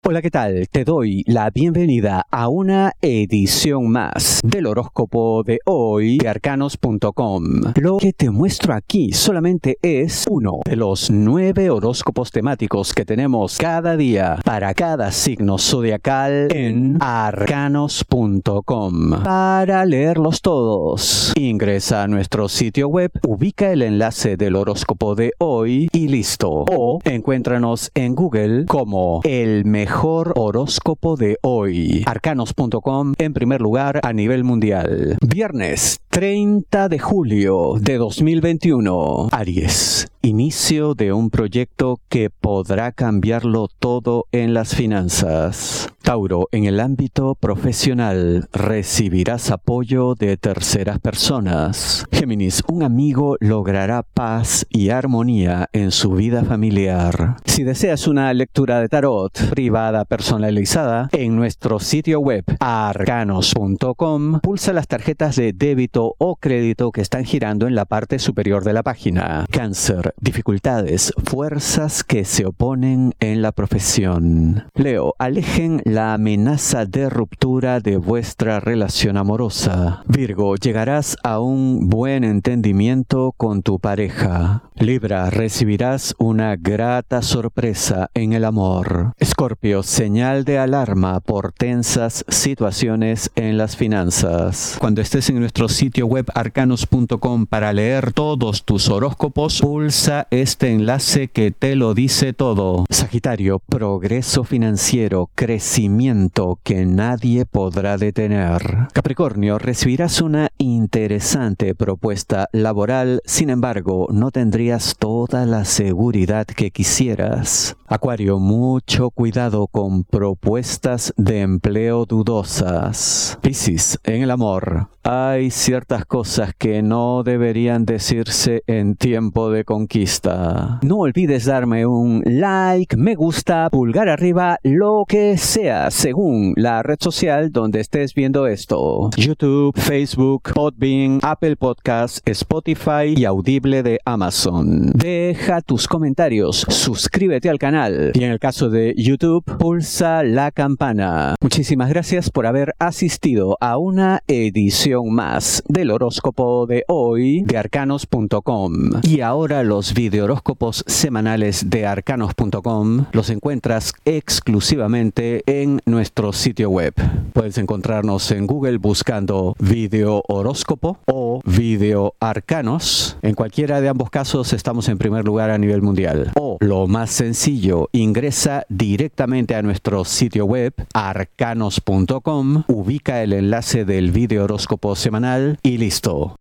Hola, ¿qué tal? Te doy la bienvenida a una edición más del horóscopo de hoy de arcanos.com. Lo que te muestro aquí solamente es uno de los 9 horóscopos temáticos que tenemos cada día para cada signo zodiacal en arcanos.com. Para leerlos todos, ingresa a nuestro sitio web, ubica el enlace del horóscopo de hoy y listo. O encuéntranos en Google como el mejor horóscopo de hoy. Arcanos.com en primer lugar a nivel mundial. Viernes 30 de julio de 2021. Aries. Inicio de un proyecto que podrá cambiarlo todo en las finanzas. Tauro, en el ámbito profesional recibirás apoyo de terceras personas. Géminis, un amigo logrará paz y armonía en su vida familiar. Si deseas una lectura de tarot privada personalizada, en nuestro sitio web arcanos.com pulsa las tarjetas de débito o crédito que están girando en la parte superior de la página. Cáncer, dificultades, fuerzas que se oponen en la profesión. Leo, alejen la amenaza de ruptura de vuestra relación amorosa. Virgo, llegarás a un buen entendimiento con tu pareja. Libra, recibirás una grata sorpresa en el amor. Escorpio, señal de alarma por tensas situaciones en las finanzas. Cuando estés en nuestro sitio web arcanos.com para leer todos tus horóscopos, pulsa este enlace que te lo dice todo. Sagitario, progreso financiero, crecimiento que nadie podrá detener. Capricornio, recibirás una interesante propuesta laboral, sin embargo, no tendrías toda la seguridad que quisieras. Acuario, mucho cuidado con propuestas de empleo dudosas. Piscis, en el amor, hay ciertas cosas que no deberían decirse en tiempo de conquista. No olvides darme un like, me gusta, pulgar arriba, lo que sea, según la red social donde estés viendo esto. YouTube, Facebook, Podbean, Apple Podcasts, Spotify y Audible de Amazon. Deja tus comentarios, suscríbete al canal y en el caso de YouTube, pulsa la campana. Muchísimas gracias por haber asistido a una edición más del horóscopo de hoy de arcanos.com. Y ahora los videohoróscopos semanales de arcanos.com los encuentras exclusivamente en nuestro sitio web. Puedes encontrarnos en Google buscando video horóscopo o video arcanos. En cualquiera de ambos casos estamos en primer lugar a nivel mundial. O lo más sencillo, ingresa directamente a nuestro sitio web arcanos.com, ubica el enlace del video horóscopo semanal y listo.